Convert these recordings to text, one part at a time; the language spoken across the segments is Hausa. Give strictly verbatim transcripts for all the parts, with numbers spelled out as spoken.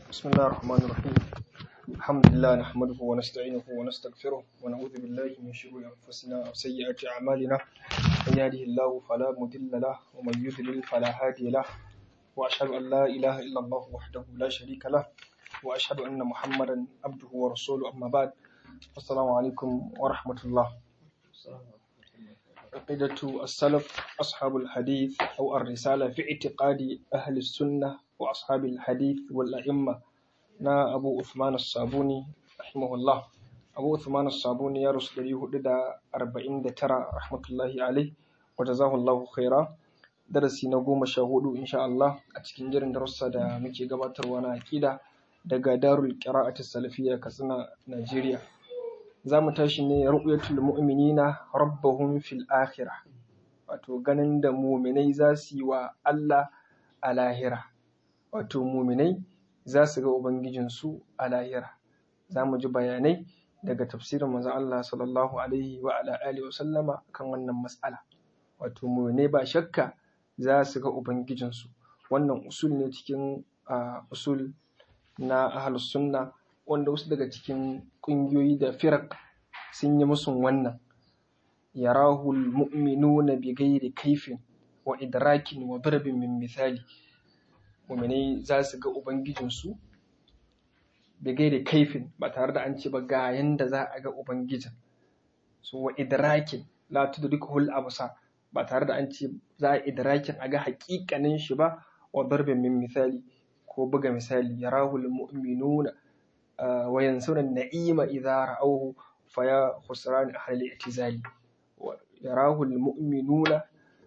بسم الله الرحمن الرحيم. الحمد لله نحمده ونستعينه ونستغفره ونعوذ بالله من شرور أنفسنا وسيئات أعمالنا. من يهده الله فلا مضل له ومن يضلل فلا هادي له، وأشهد أن لا إله إلا الله وحده لا شريك له، وأشهد أن محمدا عبده ورسوله. أما بعد، السلام عليكم ورحمة الله. عقيدة السلف أصحاب الحديث أو الرسالة في اعتقاد أهل السنة وأصحاب الحديث والأئمة نا أبو عثمان الصابوني رحمه الله. أبو عثمان الصابوني يا رسول الله دا أربعين ترى رحمة الله عليه وجزاه الله خيرا. darasi na goma sha hudu insha Allah a cikin jirin darussa da muke gabatarwa na aqida daga Darul Qira'ati Salafiyya Katsina, Najeriya. Za mu tashi ne ru'yatul mu'minina rabbahum fil akhirah, wato ganin da mu'minai za su yi wa Allah a lahira, wato mu'minai za su ga ubangijinsu a lahira. Za mu ji bayanai daga tafsirin manzon Allah sallallahu alaihi wa ala alihi wa sallama kan wannan mas'ala. Wato mu'minai ba shakka za su ga ubangijinsu. Wannan usul ne cikin uh, usul na ahlus sunna, wanda wasu daga cikin ƙungiyoyi da firak sun yi musun wannan. Yarahul mu'minuna bi ghairi kaifin wa idrakin wa darbin min misali. Mu'minai za su ga ubangijinsu bi ghairi kaifin, ba tare da an ce ba ga yanda za a ga ubangijin. So wa idrakin la tudrikuhul absar, ba tare da an ce za a idrakin a ga haƙiƙanin shi ba. Wa darbin min misali, ko buga misali. Yarahul mu'minuna wa yansuna na'ima idza ra'awhu fa ya khusran ahli i'tizali. Yarahul mu'minuna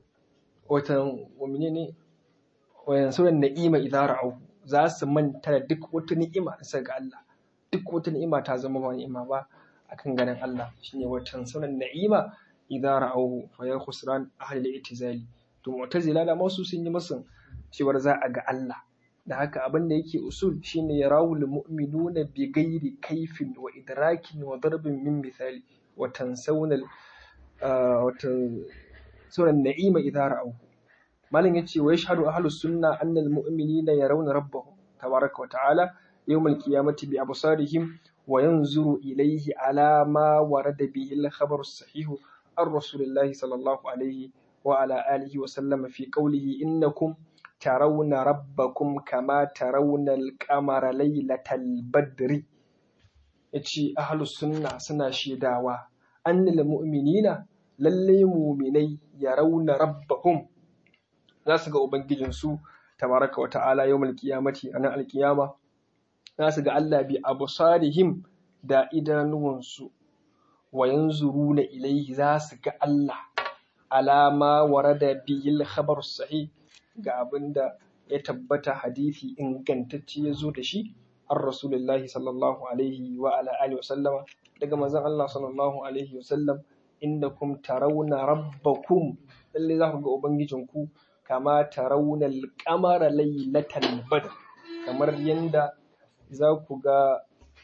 watan mu'minine wa yansuna na'ima idza ra'awhu, za su manta da duk wata ni'ima sai ga Allah. Duk wata ni'ima ta zama ba ni'ima ba akan ganin Allah. Shine watan sunan na'ima idza ra'awhu fa ya khusran ahli i'tizali. To mu'tazila da masu sun yi musun cewar za a ga Allah. Da haka abin da yake usul shine yarawul mu'minuna bi ghairi kaifin wa idrakin wa darbin min misali wa tansawna wa tansawna na'ima idza ra'aw. Malam yace wa yashhadu ahlus sunna anna al mu'minina yarawna rabbahum tabaraka wa ta'ala yawm al qiyamati bi absarihim wa yanzuru ilayhi ala ma warada bihi al khabar as sahih ar rasulillahi sallallahu alayhi wa ala alihi wa sallam fi qawlihi innakum tarawna rabbakum kama tarawna al-qamara laylatal badri. Yace ahlus sunna suna shedawa annal mu'minina lalle mu'minai yarawna rabbahum, za su ga ubangijin su tabaraka wa ta'ala yawmal qiyamati, anan alqiyama. Za su ga Allah bi absarihim, da idanuwansu. Wa yanzuruna ilayhi, za su ga Allah alama warada bihil khabar sahih, ga abin da ya tabbata hadisi ingantacce ya zo da shi an rasulullahi sallallahu alaihi wa ala alihi wa sallama, daga manzon Allah sallallahu alaihi wa sallam. Innakum tarawna rabbakum, lalle za ku ga ubangijinku kama tarawna al-qamara laylatal badr, kamar yanda za ku ga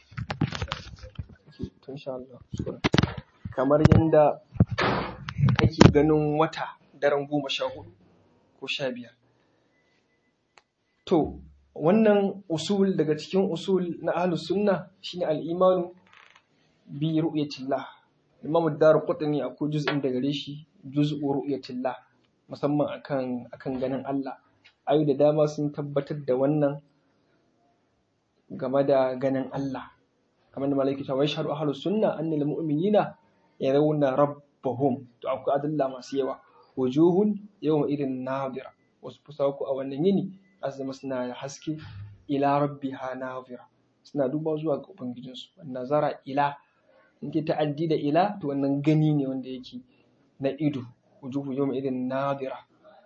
kamar yanda ake ganin wata daren goma sha hudu ko sha biyar. To, wannan usul daga cikin usul na ahlus sunna shine al-imanu bi ru'yatillah. Imam ad-Darqutni akwai juz'in da gare shi, juz'u ru'yatillah, musamman akan akan ganin Allah. Ayu da dama sun tabbatar da wannan game da ganin Allah. Kamar da malaiki ta wai shahadu ahlus sunna annal mu'minina yarawna rabbahum. To akwai adilla masu yawa. Wujuhun yawma idin nadira, wasu fusaku a wannan yini azama suna haske. Ila rabbiha nadira, suna duba zuwa ga ubangijinsu. Nazara ila, in ke ta'addi da ila, to wannan gani ne wanda yake na ido. Wujuhu yawma idin nadira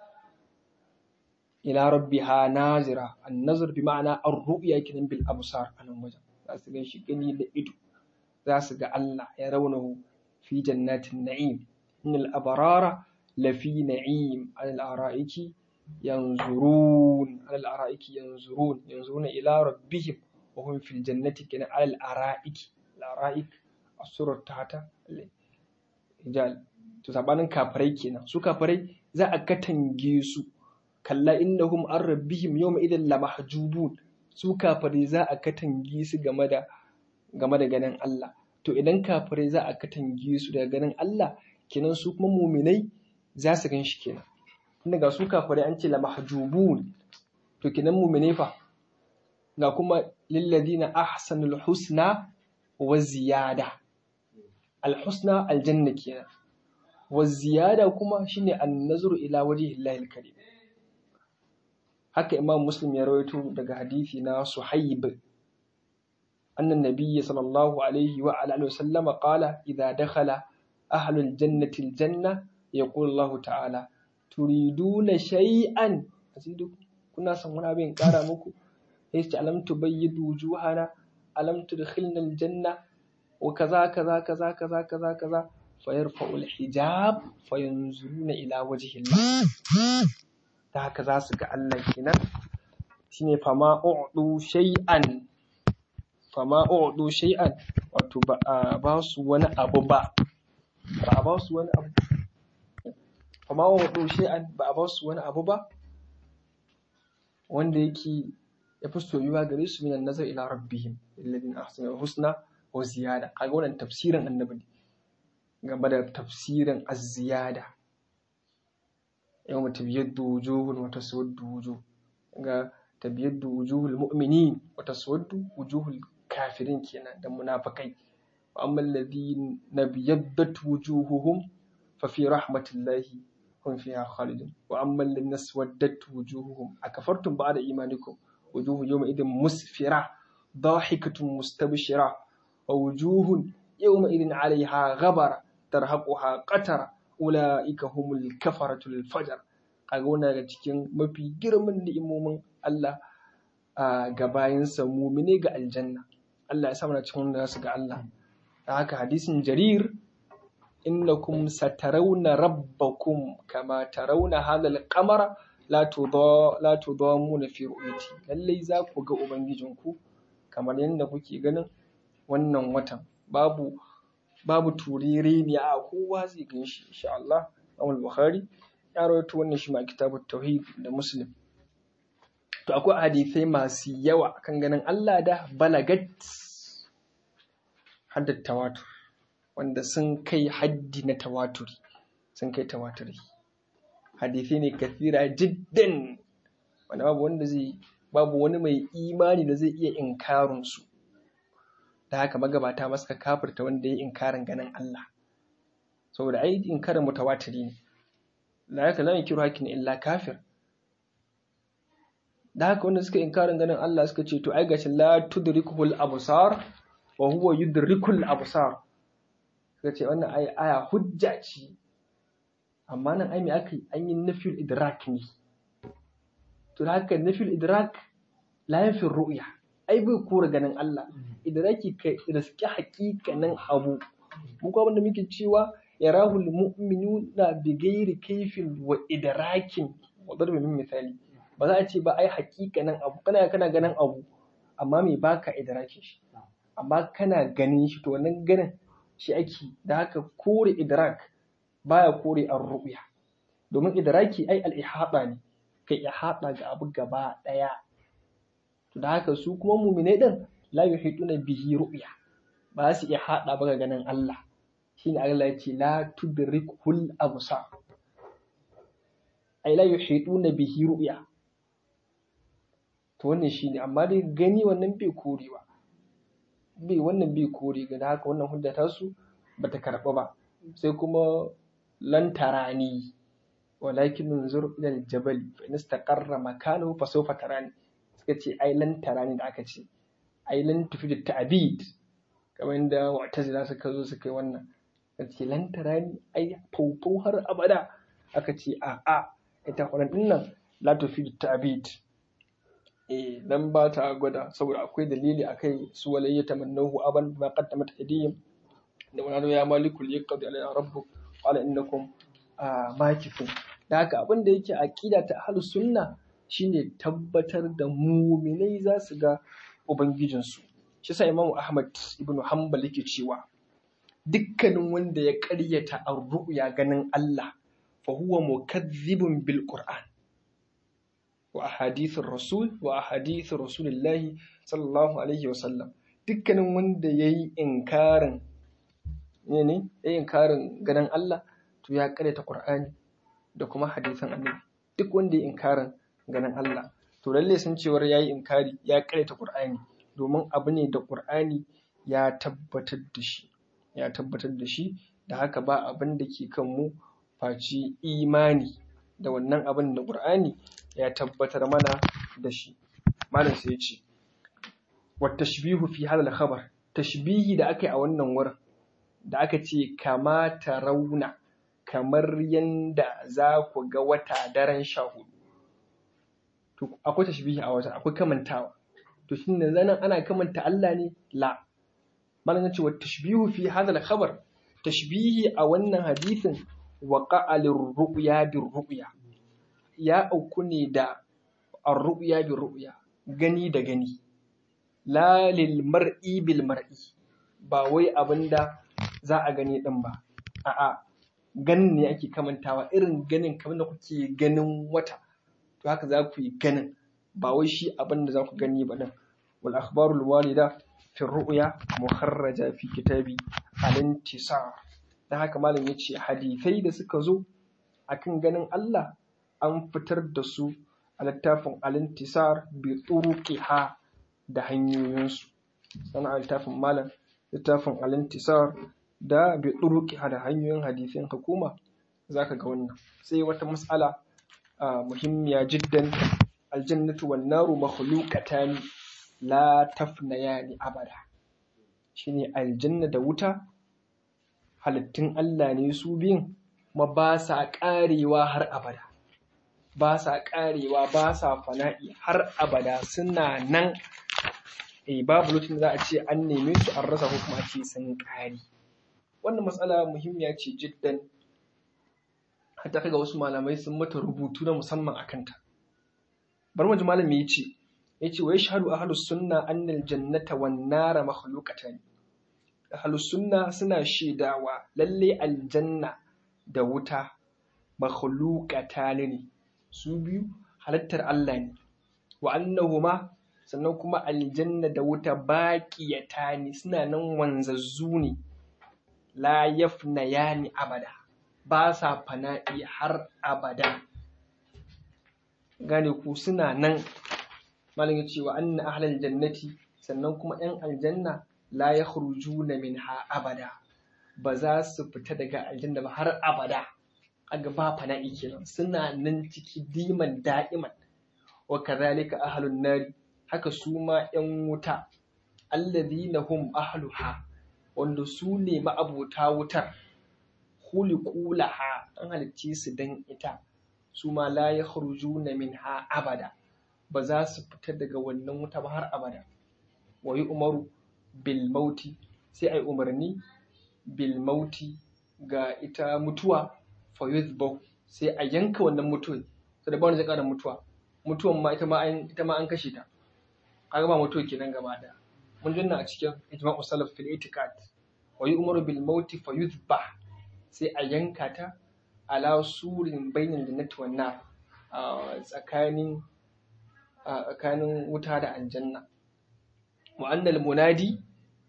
ila rabbiha nazira. An-nazar bi ma'ana ar-ru'ya kinan bil absar, anan wajen za su gan shi gani da ido. Za su ga Allah ya raunahu fi jannatin na'im. Innal abrara lafi na'im alal ara'iki yanzurun alal ara'iki yanzurun yanzuruna ila rabbihim wa hum fil jannati kana alal ara'iki. Al ara'ik as-surat tahta rijal. To sabanin kafirai kenan, su kafirai za a katange su. Kalla innahum an rabbihim yawma idan lamahjubun, su kafirai za a katange su game da game da ganin Allah. To idan kafirai za a katange su daga ganin Allah, kenan su kuma muminai za su gan shi kenan. Tunda ga su kafirai an ce la mahjubun, to kenan muminai fa ga kuma lilladina ahsanul husna wa ziyada. Al-husna aljanna kenan. Wa ziyada kuma shine an-nazru ila wajhi Allahil karim. Haka Imam Muslim ya rawaito daga hadisi na Suhaib anna an-nabiy sallallahu alaihi wa alihi wa sallam qala idha dakhala ahlul jannati al-janna yaqulu Allah ta'ala turiduna shay'an azidu, kuna son wani abin kara muku, yace alam tubayyidu wujuhana alam tudkhilna al-janna wa kaza kaza kaza kaza kaza kaza fayarfa'u al-hijab fayanzuruna ila wajhi Allah. Ta haka za su ga Allah kenan. Shine fama u'du shay'an, fama u'du shay'an, wato ba a ba su wani abu ba ba a ba su wani abu fama u'du shay'an ba a ba su wani abu ba wanda yake ya fi soyuwa gare su minan nazar ila rabbihim alladhina ahsanu husna wa ziyada. Kaga wannan tafsirin annabi ne game da tafsirin az-ziyada. yawma tabyaddu wujuhun wa taswaddu wujuh, ga tabyaddu wujuhul mu'minin wa taswaddu wujuhul kafirin kenan da munafikai. wa amma alladhina biyaddat wujuhuhum fa fi rahmatillahi hum fiha khalidun wa amma alladhina aswaddat wujuhuhum akafartum ba'da imanikum wujuhu yawma idin musfira dahikatun mustabshira wa wujuhun yawma idin 'alayha ghabara tarhaquha qatara ulaika humul kafaratul fajr. Kaga wannan daga cikin mafi girman ni'imomin Allah ga bayinsa mu'mine ga aljanna. Allah ya sa mana cikin wanda su ga Allah. Da haka hadisin Jarir, innakum satarawna rabbakum kama tarawna hadal qamara la tudha la tudamuna fi ru'yati. Lallai za ku ga ubangijinku kamar yadda kuke ganin wannan watan. Babu babu turere ne a kowa zai gan shi insha Allah. Imam Bukhari ya rawaito wannan shi ma kitabut tauhid da Muslim. To akwai hadisai masu yawa akan ganin Allah da balagat hadda tawatur, wanda sun kai haddi na tawaturi, sun kai tawaturi. Hadisai ne kathira jiddan wanda babu wanda zai babu wani mai imani da zai iya inkarin su. Da haka magabata masu ka kafirta wanda ya inkarin ganin Allah, saboda ai inkarin mutawatiri ne. La yaka la yankiru hakin illa kafir. Da haka wanda suka inkarin ganin Allah suka ce to ai gashi la tudrikul absar wa huwa yudrikul absar. Suka ce wannan ai aya hujja ce, amma nan ai me aka yi, an yi nafiyul idrak ne. To da haka nafiyul idrak la yanfi ru'ya, ai bai kora ganin Allah. Idraki ka riski hakikanin abu. Mu ko abinda muke cewa yarahul mu'minuna bi ghairi kayfin wa idrakin wa darbi min misali. Ba za a ce ba ai hakikanin abu, kana kana ganin abu amma me baka idrakin shi, amma kana ganin shi, to wannan ganin shi ake. Da haka kore idrak baya kore ar-ru'ya, domin idraki ai al-ihata ne, kai ihata ga abu gaba daya. To da haka su kuma mu'minai din la yuhituna bihi ru'ya, ba su ihata ba ga ganin Allah. Shine Allah ya ce la tudrikul absar, ai la yuhituna bihi ru'ya. To wannan shine, amma dai gani wannan bai korewa, bai wannan bai kore ga. Haka wannan hujja ta su bata karɓa ba. Sai kuma lan tarani walakin nunzur ila al-jabal fa in istaqarra makanahu fa sawfa tarani. Suka ce ai lan tarani da aka ce ai lan tufi da ta'bid, kamar inda mu'tazila suka zo suka yi wannan. Suka ce lan tarani ai faufau har abada. Aka ce a a ita wannan dinnan la tufi da ta'bid, eh dan ba ta gwada, saboda akwai dalili akai su walayya tamannahu aban ma qaddamat aydihim da wani ya malikul yaqdi alayna rabbuk qala innakum makithun. Da haka abin da yake aqida ta ahlus sunna shine tabbatar da mu'minai za su ga ubangijinsu. Shi sa Imam Ahmad ibn Hanbal yake cewa dukkanin wanda ya ƙaryata ar-ru'ya ganin Allah fa huwa mukaththibun bil Qur'an. wa ahadithur rasul wa ahadithur rasulillahi sallallahu alaihi wasallam. Dukkanin wanda yayi inkarin ne ne yayi inkarin ganin Allah to ya karyata Qur'ani da kuma hadisan Annabi. Duk wanda yayi inkarin ganin Allah to lalle sun cewar yayi inkari ya karyata Qur'ani, domin abu ne da Qur'ani ya tabbatar da shi ya tabbatar da shi da haka ba abin da ke kan mu faci imani da wannan abin da Qur'ani ya tabbatar mana da shi. Malam sai ya ce wa tashbihu fi hadal khabar, tashbihi da aka yi a wannan wurin da aka ce kama rauna, kamar yanda za ku ga wata daren sha hudu, to akwai tashbihi a wajen, akwai kamantawa. To shin nan ana kamanta Allah ne? La. Malam ya ce wa tashbihu fi hadal khabar, tashbihi a wannan hadisin waqa'a lirru'ya birru'ya, ya auku ne da ar-ru'ya birru'ya, gani da gani, la lil mar'i bil mar'i, ba wai abinda za a gani din ba, a'a ganin ne ake kamantawa, irin ganin kamar da kuke ganin wata to haka za ku yi ganin, ba wai shi abinda za ku gani ba din. wal akhbarul walida fi ru'ya mukharraja fi kitabi al-intisar. Dan haka malam yace hadisai da suka zo akan ganin Allah an fitar da su a littafin al-intisar bi turuqiha, da hanyoyinsu. Sannan littafin malam littafin al-intisar da bi turuqiha, da hanyoyin hadisin hukuma zaka ga wannan. Sai wata mas'ala muhimmiya jiddan, aljannatu wan naru makhluqatan la tafnayani abada. Shine aljanna da wuta halittun Allah ne su biyun, kuma ba sa karewa har abada, ba sa karewa ba sa fana'i har abada, suna nan. Eh babu lokacin da za a ce an neme su an rasa ko kuma a ce sun kare. Wannan matsala muhimmiya ce jiddan, hatta kaga wasu malamai sun mata rubutu na musamman akan ta. Bar mu ji malami yace yace wa yashhadu ahlus sunna anna al-jannata wan nara makhluqatan. Ahlus sunna suna shaidawa lalle aljanna da wuta makhluqatan ne, su biyu halittar Allah ne. Wa annahuma, sannan kuma aljanna da wuta baqiyatani, suna nan wanzazzu ne, la yafnayani abada, ba sa fana'i har abada. Gane ku, suna nan. Malam ya ce wa anna ahlal jannati, sannan kuma ‘yan aljanna la yakhrujuna minha abada, ba za su fita daga aljanna ba har abada. Aga ba fana'i kenan, suna nan ciki diman da'iman. Wa kadhalika ahlun nari, haka su ma ‘yan wuta, alladhina hum ahluha, wanda su ne ma'abota wutar, khuliqu laha, an halicce su dan ita, su ma la yakhrujuna minha abada, ba za su fita daga wannan wuta ba har abada. Wa yu'maru bil mauti, sai ai umarni bil mauti ga ita mutuwa, fa yuzbahu, sai a yanka wannan mutuwa, sai da ba wani zai ƙara mutuwa, mutuwan ma ita ma an ita ma an kashe ta, kaga ba mutuwa kenan gaba daya. Mun jinna a cikin ijma'u salaf fil itiqad, wa yu'maru bil mauti fa yuzbah, sai a yanka ta ala surin bainal jannati wan nar, tsakanin tsakanin wuta da aljanna. Wa annal munadi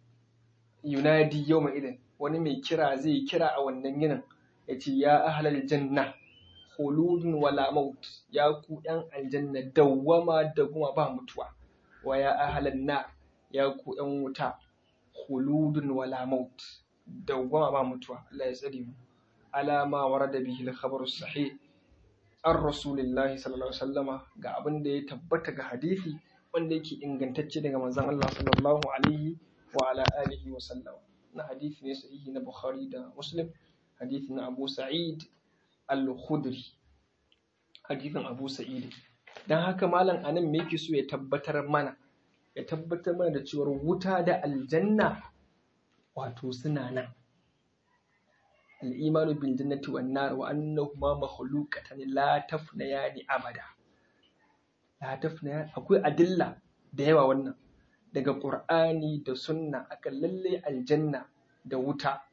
yunadi yawma idan, wani mai kira zai kira a wannan yinin, yace ya ahlal janna khuludun wala maut, ya ku yan aljanna dawwama da kuma ba mutuwa. Wa ya ahlan nar, ya ku yan wuta khuludun wala maut, dawwama ba mutuwa. Allah ya tsare mu. Ala ma warada bihi al-khabaru sahih an rasulillahi sallallahu alaihi wasallama, ga abin da ya tabbata ga hadisi wanda yake ingantacce daga manzon Allah sallallahu alaihi wa ala alihi wa sallam. Na hadisi ne sahihi na Bukhari da Muslim, hadisi na Abu Sa'id al-Khudri, hadisin Abu Sa'id. Dan haka malam anan me yake so ya tabbatar mana, ya tabbatar mana da cewa wuta da aljanna wato suna nan. Al-imanu bil jannati wan nar wa annahuma makhluqatan la tafnayani abada. La tafnaya, akwai adilla da yawa wannan daga Qur'ani da Sunna akan lalle aljanna da wuta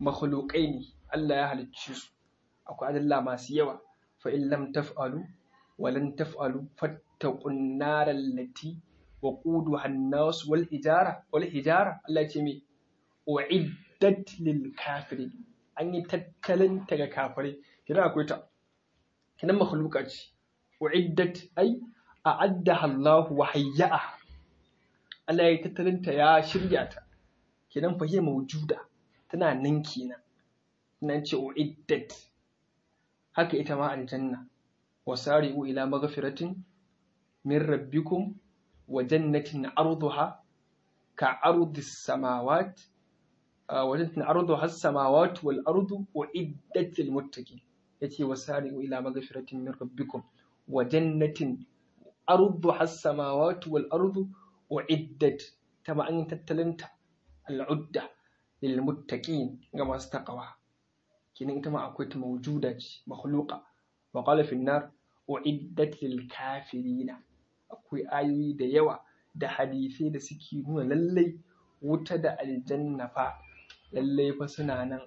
makhluqai ne, Allah ya halicce su. Akwai adilla masu yawa. Fa in lam taf'alu walan taf'alu fattaqun naral lati waquduha an-nas wal hijara wal hijara Allah ce me uiddat lil kafirin an yi tattalin ta ga kafirai kina akwai ta kina makhluqa ce uiddat ai a'addaha Allah wa hayyaha Allah ya tattalin ta ya shirya ta kinan fa hiya mawjuda tana nan kenan nan ce uiddat haka ita ma aljanna wasari'u ila maghfiratin min rabbikum wa jannatin arduha ka ardis samawat wa jannatin arduha as-samawati wal ardu uiddat lil muttaqin yace wasari'u ila maghfiratin min rabbikum wa jannatin arduha as-samawati wal ardu uiddat tama an tattalinta al'udda lil muttaqin ga masu taqwa kinan ita ma akwai ta mawjuda ce makhluqa wa qala fi an-nar uiddat lil kafirina akwai ayoyi da yawa da hadisai da suke nuna lallai wuta da aljanna fa lallai fa suna nan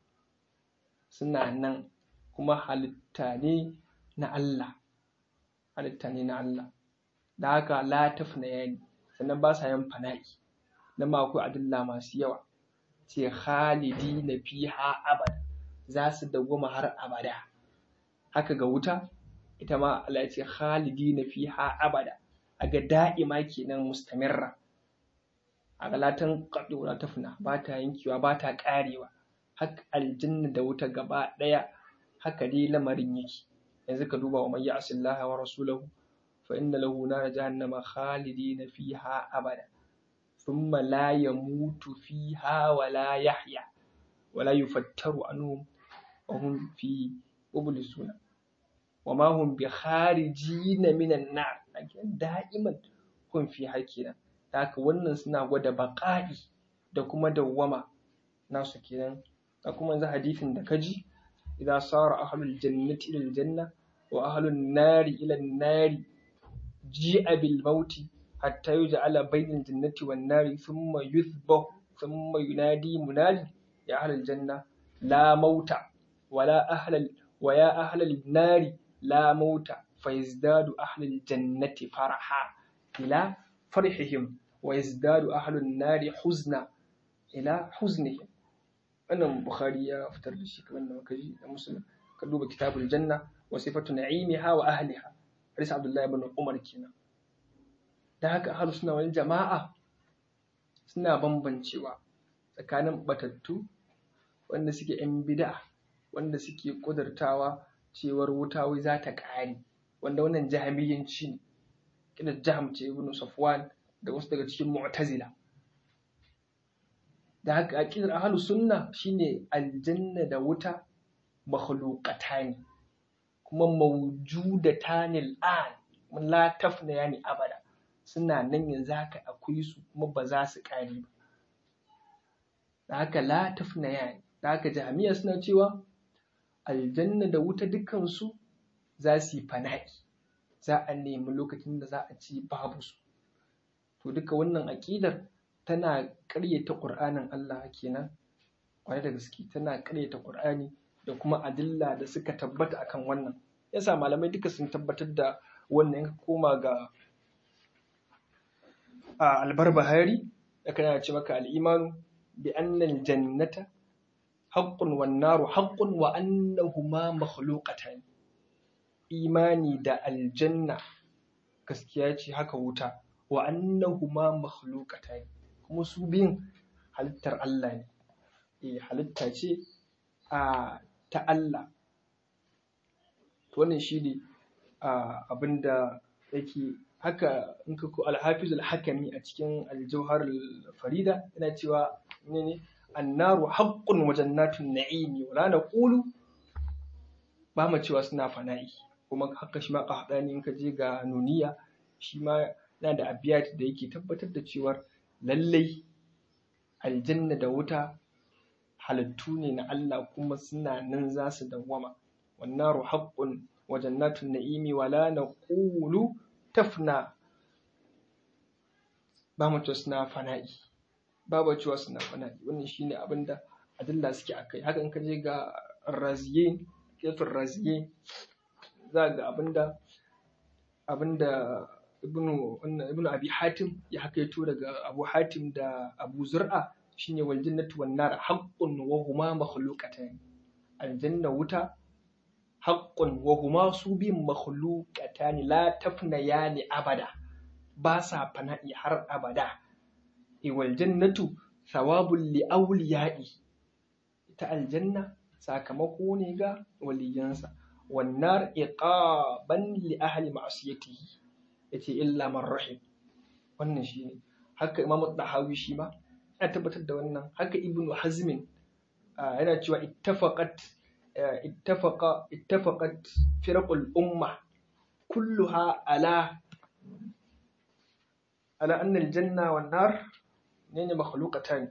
suna nan kuma halitta ne na Allah halitta ne na Allah da haka la tafna yani sannan ba sa yin fana'i nan ma akwai adilla masu yawa ce khalidina fiha abada za su dawwama har abada haka ga wuta ita ma Allah ya ce khalidina fiha abada aga da'ima kenan mustamirra aga latan qadi wala tafna ba ta yankewa ba ta karewa haka aljanna da wuta gaba daya haka dai lamarin yake yanzu ka duba wa may ya'sillaha wa rasulahu fa inna lahu nar jahannama khalidina fiha abada thumma la yamutu fiha wa la yahya wa la yufattaru anhum wa hum fi ublisuna wa ma hum bi kharijina minan nar da'iman kun fi hakina haka wannan suna gwada baqa'i da kuma dawwama nasu kenan da kuma yanzu hadisin da kaji idza sara ahlul jannati ila aljanna wa ahlun nari ila an-nari ji'a bil mauti hatta yuj'ala bainal jannati wan nari thumma yuthbahu thumma yunadi munadi ya ahlal janna la mauta wala ahlal wa ya ahlal nari la mauta fayazdadu ahlul jannati faraha ila farhihim wa yazdadu ahlun nari huzna ila huznihim wannan bukhari ya fitar da shi kamar da muka ji da muslim ka duba kitabul janna wa sifatu na'imiha wa ahliha hadis abdullahi ibn umar kenan da haka ahlus sunna wal jama'a suna bambancewa tsakanin batattu wanda suke yan bid'a wanda suke kudurtawa cewar wuta wai za ta ƙare wanda wannan jahamiyyanci ne kina jaham ce ibn safwan da wasu daga cikin mu'tazila da haka aqidar ahlus sunna shine aljanna da wuta makhluqatani kuma mawjudatan al'an mun la tafna yani abada suna nan yanzu haka akwai su kuma ba za su ƙare ba da haka la tafna yani da haka jahmiya suna cewa aljanna da wuta dukansu za su yi fana'i za a nemi lokacin da za a ci babu su to duka wannan aƙidar tana ƙaryata ƙur'anin Allah kenan kwarai da gaske tana ƙaryata ƙur'ani da kuma adilla da suka tabbata akan wannan yasa malamai duka sun tabbatar da wannan in koma ga albarbahari da kana ce maka al'imanu bi annal jannata haqqun wan naru haqqun wa annahuma makhluqatan imani da aljanna gaskiya ce haka wuta wa annahuma makhluqatan kuma su biyun halittar Allah ne eh halitta ce a ta Allah to wannan shine abinda yake haka in ka ko al-hafiz al-hakami a cikin al-jawhar al-farida yana cewa ne annaru haqqun wa jannatun na'imi wala naqulu ba mu cewa suna fana'i kuma haka shi ma qahdani in ka je ga nuniya shi ma yana da abiyat da yake tabbatar da cewa lallai aljanna da wuta halittu ne na Allah kuma suna nan za su dawwama wannaru haqqun wa jannatun na'imi wala naqulu tafna ba mu cewa suna fana'i babu cewa suna fana'i wannan shine abinda adilla suke akai haka in ka je ga raziyin kafin raziyin za ga abinda abinda ibnu ibnu abi hatim ya hakaito daga abu hatim da abu zur'a shine wal jannatu wan nar haqqun wa huma makhluqatan aljanna wuta haqqun wa huma su bin makhluqatan la tafnayani abada ba sa fana'i har abada e wal jannatu thawabul li awliya'i ita aljanna sakamako ne ga waliyansa wan nar iqaban li ahli ma'siyatihi yace illa man rahim wannan shine haka imamu dahawi shi ma ya tabbatar da wannan haka ibnu hazmin yana cewa ittafaqat ittafaqa ittafaqat firqul umma kulluha ala ala anna aljanna wan nar ne makhluqatan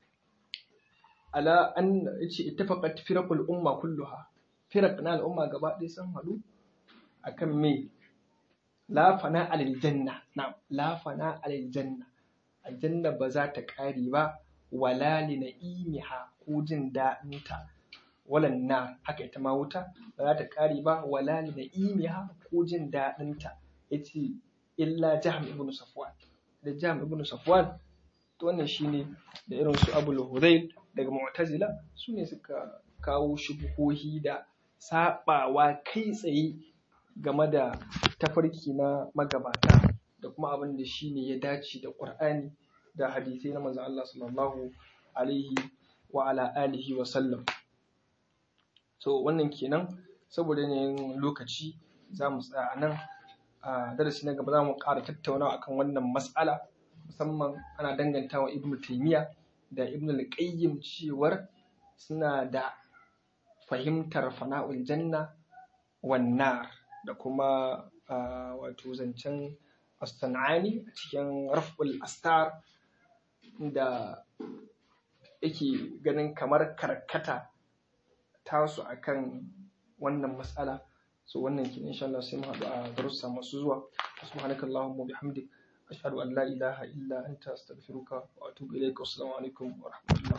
ala an yace ittafaqat firqul umma kulluha firq na al'umma gaba ɗaya sun haɗu akan me la fana alil janna na la fana alil janna aljanna ba za ta ƙare ba wala li na'imiha ko jin daɗinta walan na haka ita ma wuta ba za ta ƙare ba wala li na'imiha ko jin daɗinta yace illa jahm ibn safwan da jahm ibn safwan to wannan shine da irin su abul hudayl daga mu'tazila su ne suka kawo shubuhohi da sabawa kai tsaye game da tafarki na magabata da kuma abin da shi ne ya dace da ƙur'ani da hadisai na manzon Allah sallallahu alaihi wa ala alihi wa sallam. So wannan kenan saboda yanayin lokaci za mu tsaya a nan a darasi na gaba za mu ƙara tattaunawa akan wannan mas'ala musamman ana danganta wa Ibn Taymiyyah da Ibn al-Qayyim cewar suna da fahimtar fana'ul janna wan nar da kuma wato zancen as-San'ani a cikin Raf'ul Astar da yake ganin kamar karkata tasu akan wannan mas'ala. So wannan kin insha Allah sai mu haɗu a darussa masu zuwa. Subhanakallahumma bihamdik ashhadu an la ilaha illa anta astaghfiruka wa atubu ilaik. Assalamu alaikum wa rahmatullahi